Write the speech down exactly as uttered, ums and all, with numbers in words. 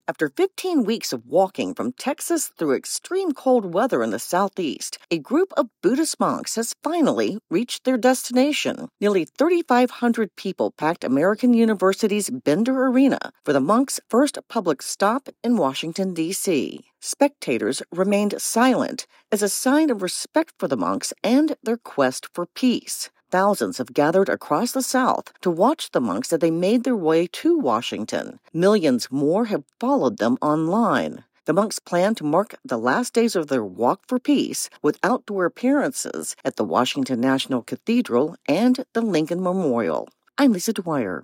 After fifteen weeks of walking from Texas through extreme cold weather in the southeast, a group of Buddhist monks has finally reached their destination. Nearly thirty-five hundred people packed American University's Bender Arena for the monks' first public stop in Washington, D C Spectators remained silent as a sign of respect for the monks and their quest for peace. Thousands have gathered across the South to watch the monks as they made their way to Washington. Millions more have followed them online. The monks plan to mark the last days of their walk for peace with outdoor appearances at the Washington National Cathedral and the Lincoln Memorial. I'm Lisa Dwyer.